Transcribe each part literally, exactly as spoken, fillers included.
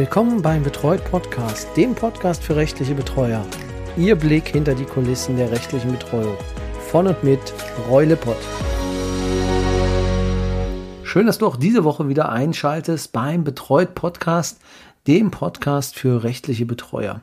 Willkommen beim Betreut Podcast, dem Podcast für rechtliche Betreuer. Ihr Blick hinter die Kulissen der rechtlichen Betreuung. Von und mit Roy Lippert. Schön, dass du auch diese Woche wieder einschaltest beim Betreut Podcast, dem Podcast für rechtliche Betreuer.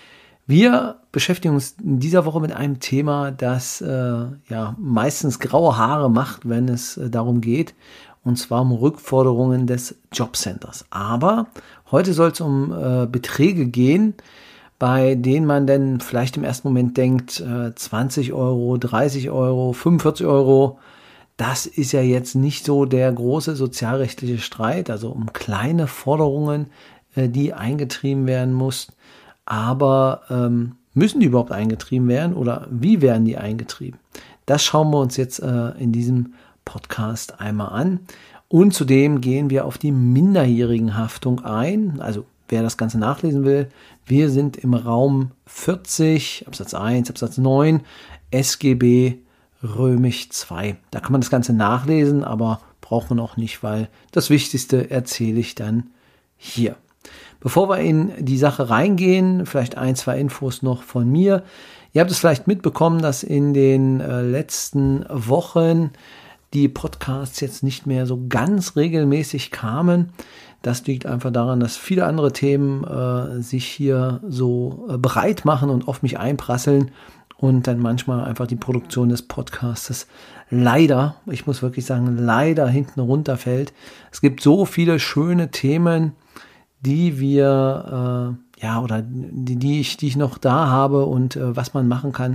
Wir beschäftigen uns in dieser Woche mit einem Thema, das äh, ja meistens graue Haare macht, wenn es äh, darum geht, und zwar um Rückforderungen des Jobcenters. Aber heute soll es um äh, Beträge gehen, bei denen man dann vielleicht im ersten Moment denkt, äh, zwanzig Euro, dreißig Euro, fünfundvierzig Euro, das ist ja jetzt nicht so der große sozialrechtliche Streit, also um kleine Forderungen, äh, die eingetrieben werden mussten. Aber ähm, müssen die überhaupt eingetrieben werden oder wie werden die eingetrieben? Das schauen wir uns jetzt äh, in diesem Podcast einmal an. Und zudem gehen wir auf die Minderjährigenhaftung ein. Also wer das Ganze nachlesen will, wir sind im Raum vierzig, Absatz eins, Absatz neun, S G B Römisch zwei. Da kann man das Ganze nachlesen, aber braucht man auch nicht, weil das Wichtigste erzähle ich dann hier. Bevor wir in die Sache reingehen, vielleicht ein, zwei Infos noch von mir. Ihr habt es vielleicht mitbekommen, dass in den äh, letzten Wochen die Podcasts jetzt nicht mehr so ganz regelmäßig kamen. Das liegt einfach daran, dass viele andere Themen äh, sich hier so äh, breit machen und auf mich einprasseln und dann manchmal einfach die Produktion des Podcasts leider, ich muss wirklich sagen, leider hinten runterfällt. Es gibt so viele schöne Themen, die wir, äh, ja, oder die, die, ich, die ich noch da habe und äh, was man machen kann.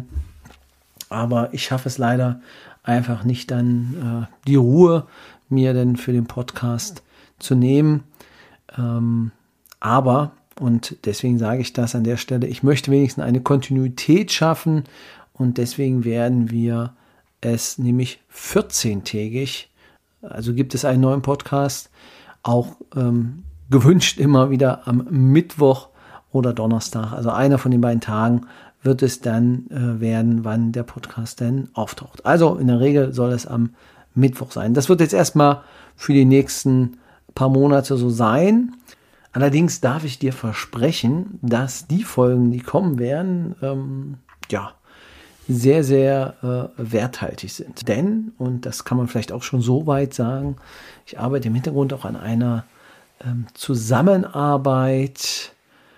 Aber ich schaffe es leider einfach nicht dann äh, die Ruhe mir denn für den Podcast zu nehmen. Ähm, aber, und deswegen sage ich das an der Stelle, ich möchte wenigstens eine Kontinuität schaffen und deswegen werden wir es nämlich vierzehntägig, also gibt es einen neuen Podcast, auch ähm, gewünscht immer wieder am Mittwoch oder Donnerstag. Also einer von den beiden Tagen wird es dann äh, werden, wann der Podcast denn auftaucht. Also in der Regel soll es am Mittwoch sein. Das wird jetzt erstmal für die nächsten paar Monate so sein. Allerdings darf ich dir versprechen, dass die Folgen, die kommen werden, ähm, ja, sehr, sehr äh, werthaltig sind. Denn, und das kann man vielleicht auch schon so weit sagen, ich arbeite im Hintergrund auch an einer ähm, Zusammenarbeit.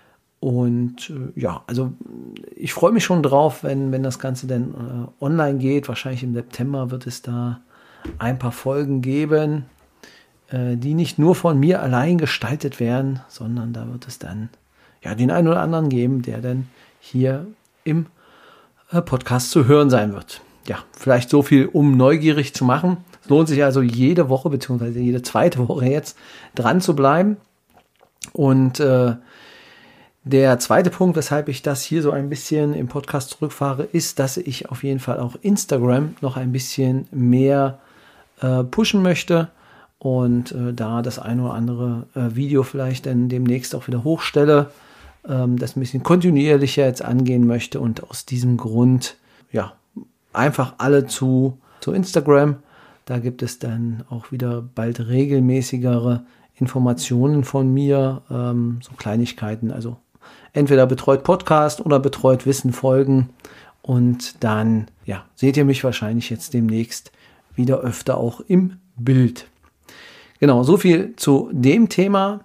Und äh, ja, also ich freue mich schon drauf, wenn, wenn das Ganze dann äh, online geht. Wahrscheinlich im September wird es da ein paar Folgen geben, äh, die nicht nur von mir allein gestaltet werden, sondern da wird es dann ja den einen oder anderen geben, der dann hier im äh, Podcast zu hören sein wird. Ja, vielleicht so viel, um neugierig zu machen. Es lohnt sich also jede Woche, beziehungsweise jede zweite Woche jetzt dran zu bleiben. Und äh, der zweite Punkt, weshalb ich das hier so ein bisschen im Podcast zurückfahre, ist, dass ich auf jeden Fall auch Instagram noch ein bisschen mehr äh, pushen möchte und äh, da das ein oder andere äh, Video vielleicht dann demnächst auch wieder hochstelle, ähm, das ein bisschen kontinuierlicher jetzt angehen möchte und aus diesem Grund, ja, einfach alle zu, zu Instagram. Da gibt es dann auch wieder bald regelmäßigere Informationen von mir, ähm, so Kleinigkeiten, also entweder Betreut Podcast oder Betreut Wissen folgen und dann ja, seht ihr mich wahrscheinlich jetzt demnächst wieder öfter auch im Bild. Genau, so viel zu dem Thema.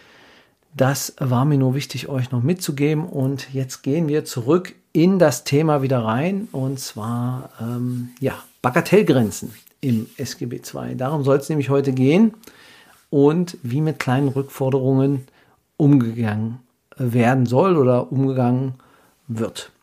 Das war mir nur wichtig, euch noch mitzugeben und jetzt gehen wir zurück in das Thema wieder rein und zwar ähm, ja, Bagatellgrenzen im S G B zwei. Darum soll es nämlich heute gehen und wie mit kleinen Rückforderungen umgegangen werden soll oder umgegangen wird.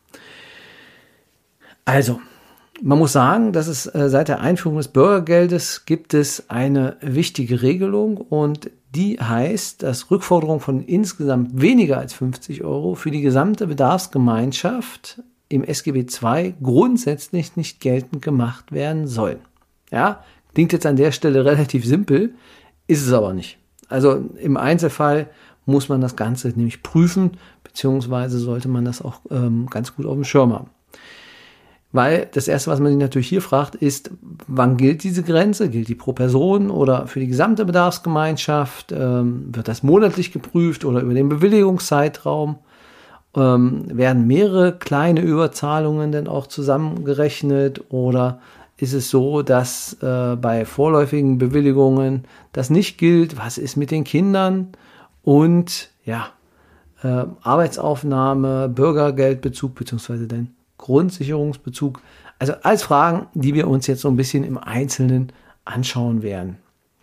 Also, man muss sagen, dass es äh, seit der Einführung des Bürgergeldes gibt es eine wichtige Regelung und die heißt, dass Rückforderungen von insgesamt weniger als fünfzig Euro für die gesamte Bedarfsgemeinschaft im S G B zwei grundsätzlich nicht geltend gemacht werden sollen. Ja, klingt jetzt an der Stelle relativ simpel, ist es aber nicht. Also im Einzelfall muss man das Ganze nämlich prüfen, beziehungsweise sollte man das auch ähm, ganz gut auf dem Schirm haben. Weil das Erste, was man sich natürlich hier fragt, ist, wann gilt diese Grenze? Gilt die pro Person oder für die gesamte Bedarfsgemeinschaft? Ähm, wird das monatlich geprüft oder über den Bewilligungszeitraum? Ähm, werden mehrere kleine Überzahlungen denn auch zusammengerechnet? Oder ist es so, dass äh, bei vorläufigen Bewilligungen das nicht gilt? Was ist mit den Kindern? Und ja, äh, Arbeitsaufnahme, Bürgergeldbezug beziehungsweise den Grundsicherungsbezug. Also alles Fragen, die wir uns jetzt so ein bisschen im Einzelnen anschauen werden.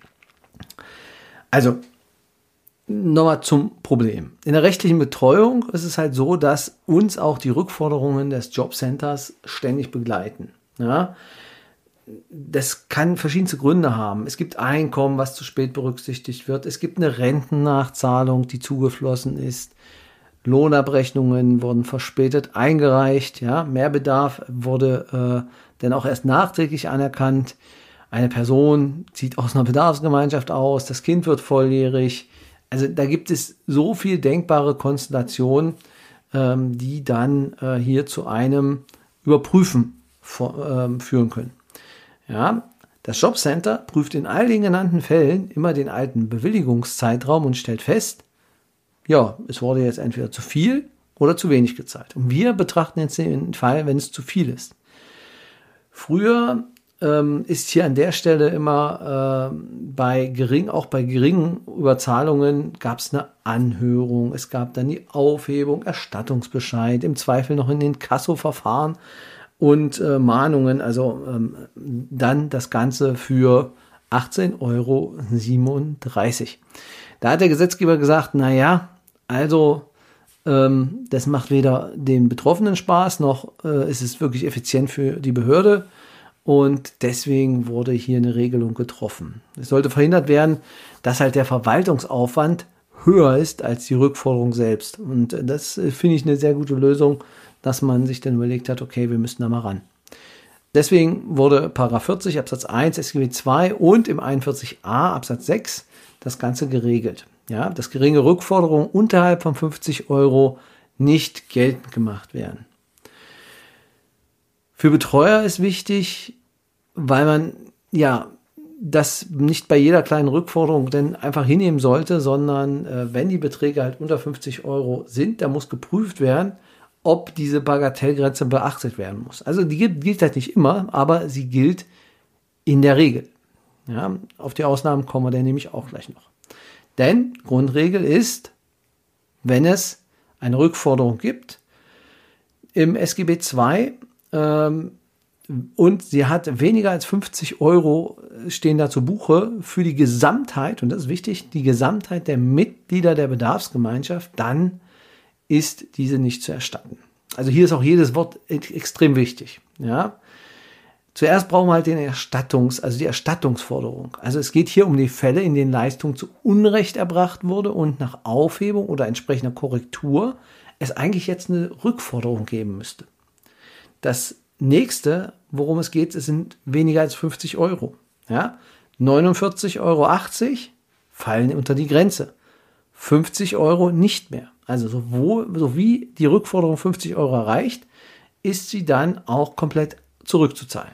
Also nochmal zum Problem. In der rechtlichen Betreuung ist es halt so, dass uns auch die Rückforderungen des Jobcenters ständig begleiten. Ja? Das kann verschiedenste Gründe haben. Es gibt Einkommen, was zu spät berücksichtigt wird. Es gibt eine Rentennachzahlung, die zugeflossen ist. Lohnabrechnungen wurden verspätet eingereicht, ja, Mehrbedarf wurde äh, dann auch erst nachträglich anerkannt. Eine Person zieht aus einer Bedarfsgemeinschaft aus, das Kind wird volljährig. Also da gibt es so viel denkbare Konstellationen, ähm, die dann äh, hier zu einem Überprüfen vor, ähm, führen können. Ja, das Jobcenter prüft in all den genannten Fällen immer den alten Bewilligungszeitraum und stellt fest, ja, es wurde jetzt entweder zu viel oder zu wenig gezahlt. Und wir betrachten jetzt den Fall, wenn es zu viel ist. Früher ähm, ist hier an der Stelle immer äh, bei gering, auch bei geringen Überzahlungen gab es eine Anhörung, es gab dann die Aufhebung, Erstattungsbescheid, im Zweifel noch in den Kassoverfahren und äh, Mahnungen, also ähm, dann das Ganze für achtzehn Euro siebenunddreißig. Da hat der Gesetzgeber gesagt, naja, also ähm, das macht weder den Betroffenen Spaß, noch äh, ist es wirklich effizient für die Behörde und deswegen wurde hier eine Regelung getroffen. Es sollte verhindert werden, dass halt der Verwaltungsaufwand höher ist als die Rückforderung selbst und das äh, finde ich eine sehr gute Lösung, dass man sich dann überlegt hat, okay, wir müssen da mal ran. Deswegen wurde Paragraph vierzig Absatz eins S G B zwei und im einundvierzig a Absatz sechs das Ganze geregelt. Ja, dass geringe Rückforderungen unterhalb von fünfzig Euro nicht geltend gemacht werden. Für Betreuer ist wichtig, weil man ja das nicht bei jeder kleinen Rückforderung denn einfach hinnehmen sollte, sondern äh, wenn die Beträge halt unter fünfzig Euro sind, da muss geprüft werden, ob diese Bagatellgrenze beachtet werden muss. Also die gilt, gilt halt nicht immer, aber sie gilt in der Regel. Ja, auf die Ausnahmen kommen wir dann nämlich auch gleich noch. Denn Grundregel ist, wenn es eine Rückforderung gibt im S G B zwei ähm, und sie hat weniger als fünfzig Euro stehen da zu Buche für die Gesamtheit, und das ist wichtig, die Gesamtheit der Mitglieder der Bedarfsgemeinschaft, dann ist diese nicht zu erstatten. Also hier ist auch jedes Wort extrem wichtig. Ja. Zuerst brauchen wir halt den Erstattungs, also die Erstattungsforderung. Also es geht hier um die Fälle, in denen Leistung zu Unrecht erbracht wurde und nach Aufhebung oder entsprechender Korrektur es eigentlich jetzt eine Rückforderung geben müsste. Das nächste, worum es geht, sind weniger als fünfzig Euro. Ja? neunundvierzig Euro achtzig fallen unter die Grenze. fünfzig Euro nicht mehr. Also sowohl, so wie die Rückforderung fünfzig Euro erreicht, ist sie dann auch komplett zurückzuzahlen.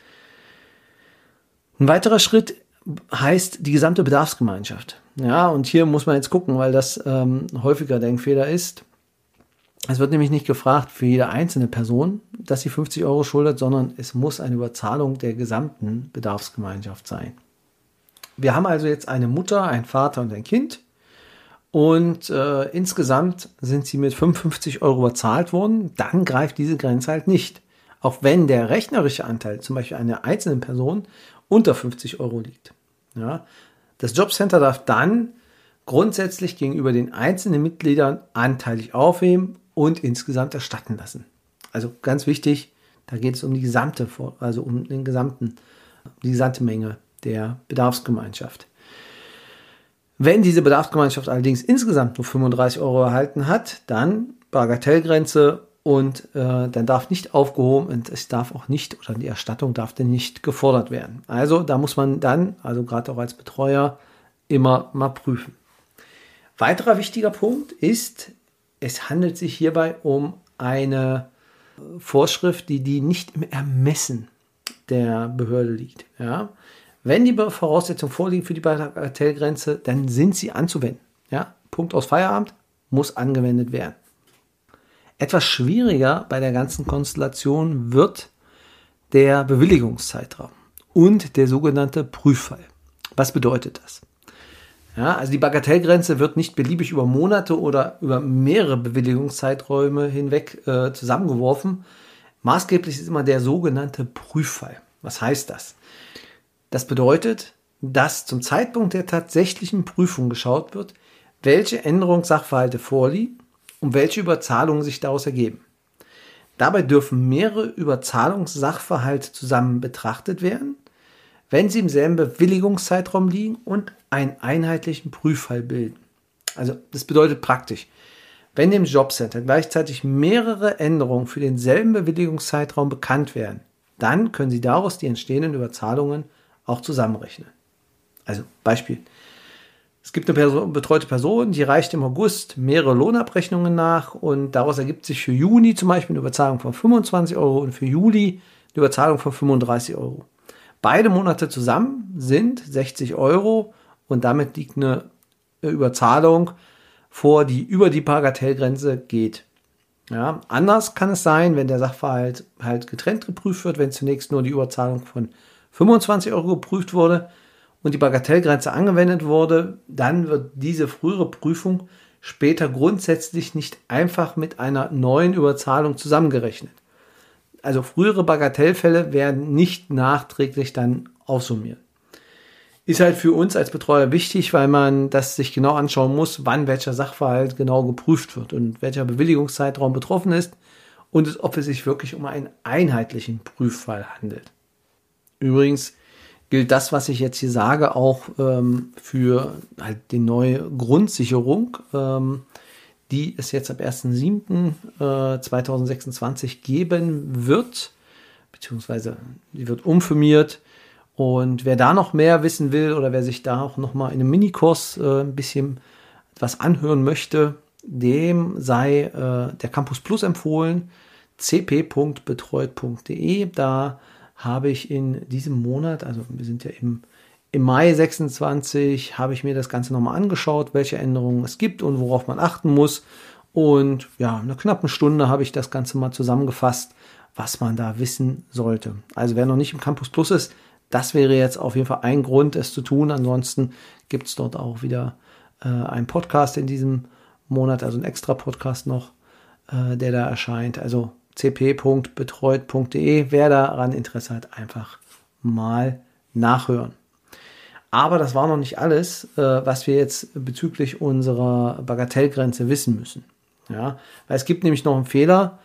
Ein weiterer Schritt heißt die gesamte Bedarfsgemeinschaft. Ja, und hier muss man jetzt gucken, weil das ähm, häufiger Denkfehler ist. Es wird nämlich nicht gefragt für jede einzelne Person, dass sie fünfzig Euro schuldet, sondern es muss eine Überzahlung der gesamten Bedarfsgemeinschaft sein. Wir haben also jetzt eine Mutter, einen Vater und ein Kind. Und äh, insgesamt sind sie mit fünfundfünfzig Euro überzahlt worden. Dann greift diese Grenze halt nicht. Auch wenn der rechnerische Anteil, zum Beispiel einer einzelnen Person, unter fünfzig Euro liegt. Ja, das Jobcenter darf dann grundsätzlich gegenüber den einzelnen Mitgliedern anteilig aufheben und insgesamt erstatten lassen. Also ganz wichtig, da geht es um die gesamte, also um den gesamten, die gesamte Menge der Bedarfsgemeinschaft. Wenn diese Bedarfsgemeinschaft allerdings insgesamt nur fünfunddreißig Euro erhalten hat, dann Bagatellgrenze und äh, dann darf nicht aufgehoben und es darf auch nicht, oder die Erstattung darf dann nicht gefordert werden. Also da muss man dann, also gerade auch als Betreuer, immer mal prüfen. Weiterer wichtiger Punkt ist, es handelt sich hierbei um eine Vorschrift, die, die nicht im Ermessen der Behörde liegt. Ja? Wenn die Voraussetzungen vorliegen für die Bagatellgrenze, dann sind sie anzuwenden. Ja? Punkt aus Feierabend, muss angewendet werden. Etwas schwieriger bei der ganzen Konstellation wird der Bewilligungszeitraum und der sogenannte Prüffall. Was bedeutet das? Ja, also die Bagatellgrenze wird nicht beliebig über Monate oder über mehrere Bewilligungszeiträume hinweg äh, zusammengeworfen. Maßgeblich ist immer der sogenannte Prüffall. Was heißt das? Das bedeutet, dass zum Zeitpunkt der tatsächlichen Prüfung geschaut wird, welche Änderungssachverhalte vorliegen und welche Überzahlungen sich daraus ergeben. Dabei dürfen mehrere Überzahlungssachverhalte zusammen betrachtet werden, wenn sie im selben Bewilligungszeitraum liegen und einen einheitlichen Prüffall bilden. Also das bedeutet praktisch, wenn dem Jobcenter gleichzeitig mehrere Änderungen für denselben Bewilligungszeitraum bekannt werden, dann können Sie daraus die entstehenden Überzahlungen auch zusammenrechnen. Also Beispiel. Es gibt eine Person, betreute Person, die reicht im August mehrere Lohnabrechnungen nach und daraus ergibt sich für Juni zum Beispiel eine Überzahlung von fünfundzwanzig Euro und für Juli eine Überzahlung von fünfunddreißig Euro. Beide Monate zusammen sind sechzig Euro und damit liegt eine Überzahlung vor, die über die Bagatellgrenze geht. Ja, anders kann es sein, wenn der Sachverhalt halt getrennt geprüft wird, wenn zunächst nur die Überzahlung von fünfundzwanzig Euro geprüft wurde und die Bagatellgrenze angewendet wurde, dann wird diese frühere Prüfung später grundsätzlich nicht einfach mit einer neuen Überzahlung zusammengerechnet. Also frühere Bagatellfälle werden nicht nachträglich dann aufsummiert. Ist halt für uns als Betreuer wichtig, weil man das sich genau anschauen muss, wann welcher Sachverhalt genau geprüft wird und welcher Bewilligungszeitraum betroffen ist und ob es sich wirklich um einen einheitlichen Prüffall handelt. Übrigens gilt das, was ich jetzt hier sage, auch ähm, für halt die neue Grundsicherung, ähm, die es jetzt ab erster siebter zweitausendsechsundzwanzig geben wird, beziehungsweise die wird umfirmiert. Und wer da noch mehr wissen will oder wer sich da auch noch mal in einem Minikurs äh, ein bisschen was anhören möchte, dem sei äh, der Campus Plus empfohlen, c p punkt betreut punkt d e. Da habe ich in diesem Monat, also wir sind ja im, im Mai sechsundzwanzig, habe ich mir das Ganze nochmal angeschaut, welche Änderungen es gibt und worauf man achten muss. Und ja, in einer knappen Stunde habe ich das Ganze mal zusammengefasst, was man da wissen sollte. Also wer noch nicht im Campus Plus ist, das wäre jetzt auf jeden Fall ein Grund, es zu tun. Ansonsten gibt es dort auch wieder äh, einen Podcast in diesem Monat, also ein extra Podcast noch, äh, der da erscheint. Also c p punkt betreut punkt d e. Wer daran Interesse hat, einfach mal nachhören. Aber das war noch nicht alles, äh, was wir jetzt bezüglich unserer Bagatellgrenze wissen müssen. Ja, weil es gibt nämlich noch einen Fehler,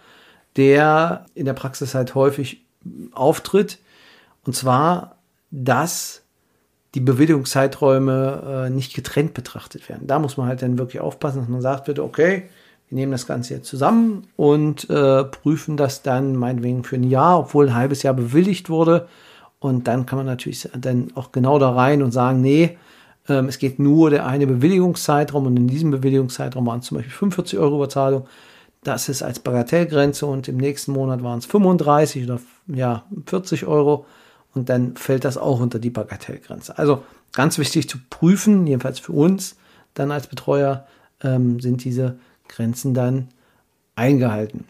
der in der Praxis halt häufig auftritt. Und zwar, dass die Bewilligungszeiträume äh, nicht getrennt betrachtet werden. Da muss man halt dann wirklich aufpassen, dass man sagt, bitte, okay, wir nehmen das Ganze jetzt zusammen und äh, prüfen das dann meinetwegen für ein Jahr, obwohl ein halbes Jahr bewilligt wurde. Und dann kann man natürlich dann auch genau da rein und sagen, nee, ähm, es geht nur der eine Bewilligungszeitraum und in diesem Bewilligungszeitraum waren es zum Beispiel fünfundvierzig Euro Überzahlung. Das ist als Bagatellgrenze und im nächsten Monat waren es fünfunddreißig oder ja, vierzig Euro. Und dann fällt das auch unter die Bagatellgrenze. Also ganz wichtig zu prüfen, jedenfalls für uns dann als Betreuer, ähm, sind diese Grenzen dann eingehalten.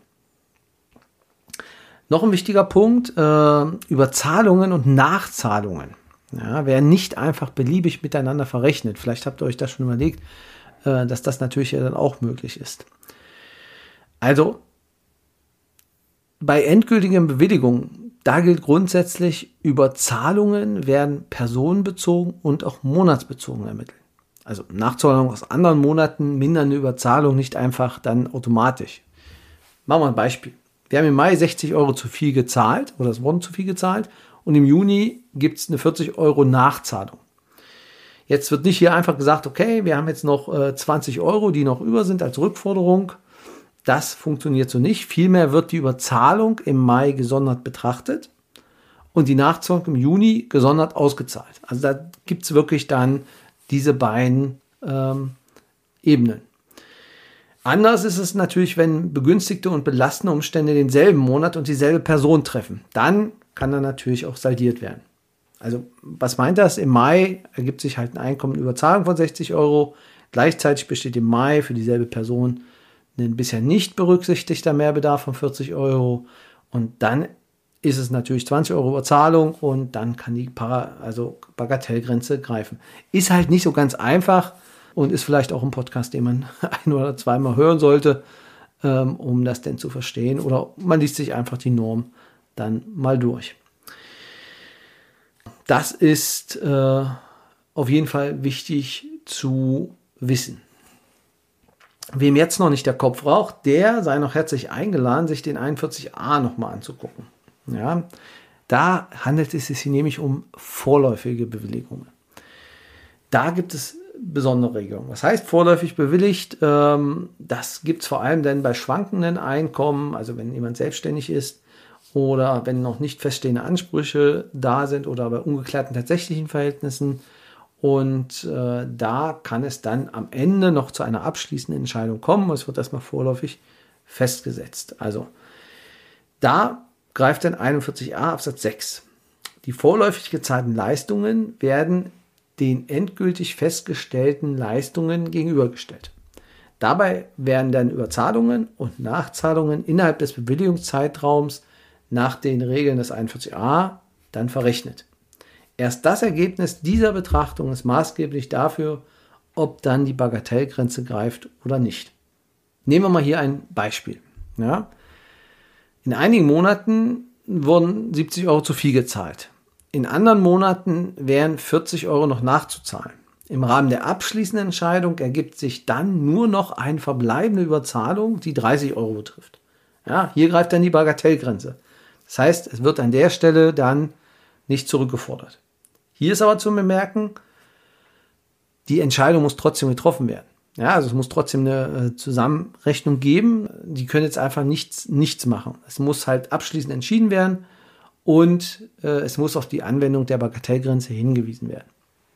Noch ein wichtiger Punkt, äh, Überzahlungen und Nachzahlungen. Ja, werden nicht einfach beliebig miteinander verrechnet. Vielleicht habt ihr euch das schon überlegt, äh, dass das natürlich ja dann auch möglich ist. Also bei endgültigen Bewilligungen, da gilt grundsätzlich, Überzahlungen werden personenbezogen und auch monatsbezogen ermittelt. Also Nachzahlungen aus anderen Monaten mindern eine Überzahlung nicht einfach dann automatisch. Machen wir ein Beispiel. Wir haben im Mai sechzig Euro zu viel gezahlt oder es wurden zu viel gezahlt und im Juni gibt es eine vierzig Euro Nachzahlung. Jetzt wird nicht hier einfach gesagt, okay, wir haben jetzt noch äh, zwanzig Euro, die noch über sind als Rückforderung. Das funktioniert so nicht. Vielmehr wird die Überzahlung im Mai gesondert betrachtet und die Nachzahlung im Juni gesondert ausgezahlt. Also da gibt es wirklich dann diese beiden ähm, Ebenen. Anders ist es natürlich, wenn begünstigte und belastende Umstände denselben Monat und dieselbe Person treffen. Dann kann er natürlich auch saldiert werden. Also was meint das? Im Mai ergibt sich halt ein Einkommen über Zahlung von sechzig Euro. Gleichzeitig besteht im Mai für dieselbe Person ein bisher nicht berücksichtigter Mehrbedarf von vierzig Euro. Und dann ist es natürlich zwanzig Euro Überzahlung und dann kann die Para, also Bagatellgrenze greifen. Ist halt nicht so ganz einfach und ist vielleicht auch ein Podcast, den man ein- oder zweimal hören sollte, ähm, um das denn zu verstehen. Oder man liest sich einfach die Norm dann mal durch. Das ist äh, auf jeden Fall wichtig zu wissen. Wem jetzt noch nicht der Kopf raucht, der sei noch herzlich eingeladen, sich den einundvierzig a nochmal anzugucken. Ja, da handelt es sich nämlich um vorläufige Bewilligungen. Da gibt es besondere Regelungen. Was heißt vorläufig bewilligt? Ähm, das gibt es vor allem dann bei schwankenden Einkommen, also wenn jemand selbstständig ist oder wenn noch nicht feststehende Ansprüche da sind oder bei ungeklärten tatsächlichen Verhältnissen. Und äh, da kann es dann am Ende noch zu einer abschließenden Entscheidung kommen. Es wird erstmal vorläufig festgesetzt. Also da greift dann einundvierzig a Absatz sechs. Die vorläufig gezahlten Leistungen werden den endgültig festgestellten Leistungen gegenübergestellt. Dabei werden dann Überzahlungen und Nachzahlungen innerhalb des Bewilligungszeitraums nach den Regeln des einundvierzig a dann verrechnet. Erst das Ergebnis dieser Betrachtung ist maßgeblich dafür, ob dann die Bagatellgrenze greift oder nicht. Nehmen wir mal hier ein Beispiel. Ja? In einigen Monaten wurden siebzig Euro zu viel gezahlt. In anderen Monaten wären vierzig Euro noch nachzuzahlen. Im Rahmen der abschließenden Entscheidung ergibt sich dann nur noch eine verbleibende Überzahlung, die dreißig Euro betrifft. Ja, hier greift dann die Bagatellgrenze. Das heißt, es wird an der Stelle dann nicht zurückgefordert. Hier ist aber zu bemerken, die Entscheidung muss trotzdem getroffen werden. Ja, also es muss trotzdem eine Zusammenrechnung geben. Die können jetzt einfach nichts, nichts machen. Es muss halt abschließend entschieden werden und äh, es muss auf die Anwendung der Bagatellgrenze hingewiesen werden.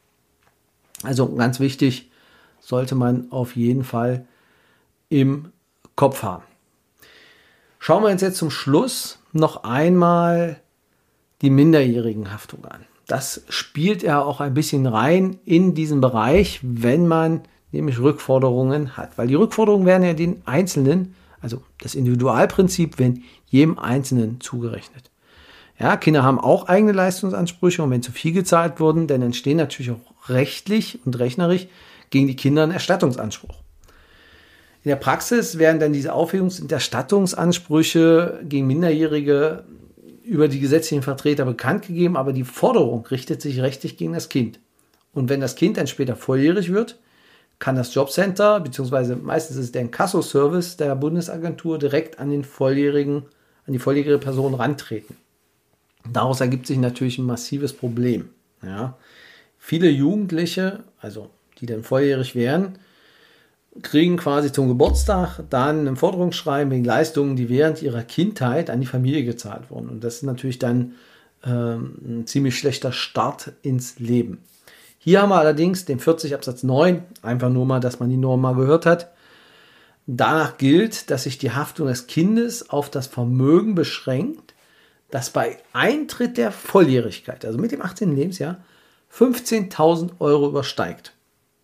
Also ganz wichtig, sollte man auf jeden Fall im Kopf haben. Schauen wir uns jetzt zum Schluss noch einmal die Minderjährigenhaftung an. Das spielt ja auch ein bisschen rein in diesen Bereich, wenn man nämlich Rückforderungen hat. Weil die Rückforderungen werden ja den Einzelnen, also das Individualprinzip, werden jedem Einzelnen zugerechnet. Ja, Kinder haben auch eigene Leistungsansprüche und wenn zu viel gezahlt wurden, dann entstehen natürlich auch rechtlich und rechnerisch gegen die Kinder ein Erstattungsanspruch. In der Praxis werden dann diese Aufhebungs- und Erstattungsansprüche gegen Minderjährige über die gesetzlichen Vertreter bekannt gegeben, aber die Forderung richtet sich rechtlich gegen das Kind. Und wenn das Kind dann später volljährig wird, kann das Jobcenter, beziehungsweise meistens ist es der Inkasso-Service der Bundesagentur, direkt an den volljährigen, an die volljährige Person rantreten. Daraus ergibt sich natürlich ein massives Problem. Ja. Viele Jugendliche, also die dann volljährig wären, kriegen quasi zum Geburtstag dann ein Forderungsschreiben wegen Leistungen, die während ihrer Kindheit an die Familie gezahlt wurden. Und das ist natürlich dann ähm, ein ziemlich schlechter Start ins Leben. Hier haben wir allerdings den vierzig Absatz neun, einfach nur mal, dass man die Norm mal gehört hat. Danach gilt, dass sich die Haftung des Kindes auf das Vermögen beschränkt, das bei Eintritt der Volljährigkeit, also mit dem achtzehnten Lebensjahr, fünfzehntausend Euro übersteigt.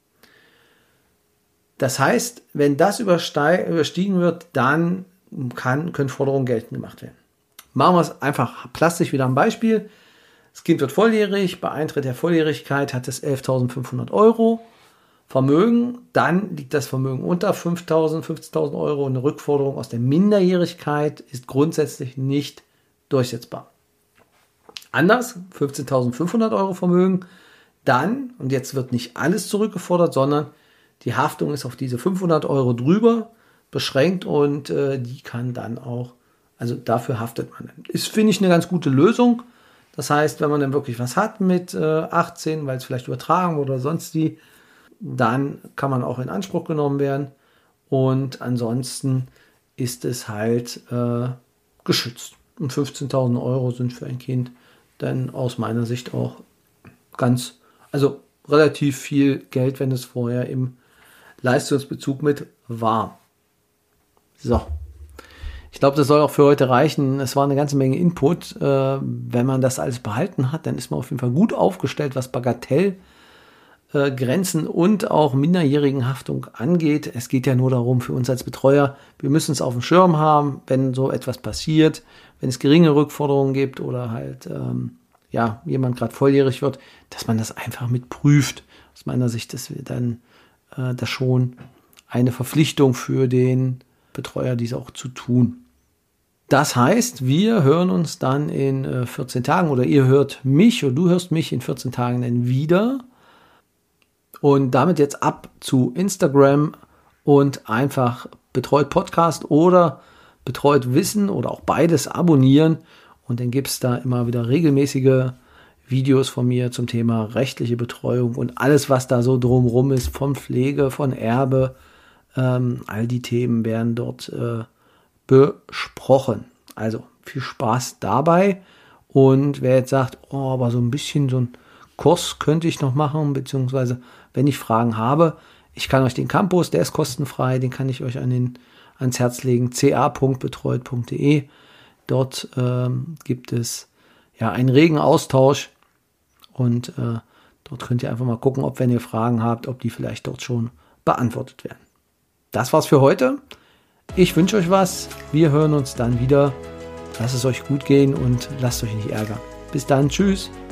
Das heißt, wenn das überstiegen wird, dann kann, können Forderungen geltend gemacht werden. Machen wir es einfach plastisch wieder am Beispiel. Das Kind wird volljährig, bei Eintritt der Volljährigkeit hat es elftausendfünfhundert Euro Vermögen, dann liegt das Vermögen unter fünftausend, fünfzehntausend Euro und eine Rückforderung aus der Minderjährigkeit ist grundsätzlich nicht durchsetzbar. Anders, fünfzehntausendfünfhundert Euro Vermögen, dann, und jetzt wird nicht alles zurückgefordert, sondern die Haftung ist auf diese fünfhundert Euro drüber beschränkt und äh, die kann dann auch, also dafür haftet man. Ist, finde ich, eine ganz gute Lösung. Das heißt, wenn man dann wirklich was hat mit äh, achtzehn, weil es vielleicht übertragen wurde oder sonst wie, dann kann man auch in Anspruch genommen werden und ansonsten ist es halt äh, geschützt. Und fünfzehntausend Euro sind für ein Kind dann aus meiner Sicht auch ganz, also relativ viel Geld, wenn es vorher im Leistungsbezug mit war. So. Ich glaube, das soll auch für heute reichen. Es war eine ganze Menge Input. Äh, wenn man das alles behalten hat, dann ist man auf jeden Fall gut aufgestellt, was Bagatellgrenzen äh, und auch Minderjährigenhaftung angeht. Es geht ja nur darum, für uns als Betreuer, wir müssen es auf dem Schirm haben, wenn so etwas passiert, wenn es geringe Rückforderungen gibt oder halt ähm, ja jemand gerade volljährig wird, dass man das einfach mit prüft. Aus meiner Sicht ist dann äh, das schon eine Verpflichtung für den Betreuer, dies auch zu tun. Das heißt, wir hören uns dann in äh, vierzehn Tagen oder ihr hört mich oder du hörst mich in vierzehn Tagen dann wieder. Und damit jetzt ab zu Instagram und einfach Betreut Podcast oder Betreut Wissen oder auch beides abonnieren. Und dann gibt es da immer wieder regelmäßige Videos von mir zum Thema rechtliche Betreuung und alles, was da so drumherum ist, von Pflege, von Erbe. Ähm, all die Themen werden dort äh, besprochen. Also viel Spaß dabei. Und wer jetzt sagt, oh, aber so ein bisschen so ein Kurs könnte ich noch machen, beziehungsweise wenn ich Fragen habe, ich kann euch den Campus, der ist kostenfrei, den kann ich euch an den, ans Herz legen, c a punkt betreut punkt d e. Dort ähm, gibt es ja einen regen Austausch und äh, dort könnt ihr einfach mal gucken, ob, wenn ihr Fragen habt, ob die vielleicht dort schon beantwortet werden. Das war's für heute. Ich wünsche euch was. Wir hören uns dann wieder. Lasst es euch gut gehen und lasst euch nicht ärgern. Bis dann. Tschüss.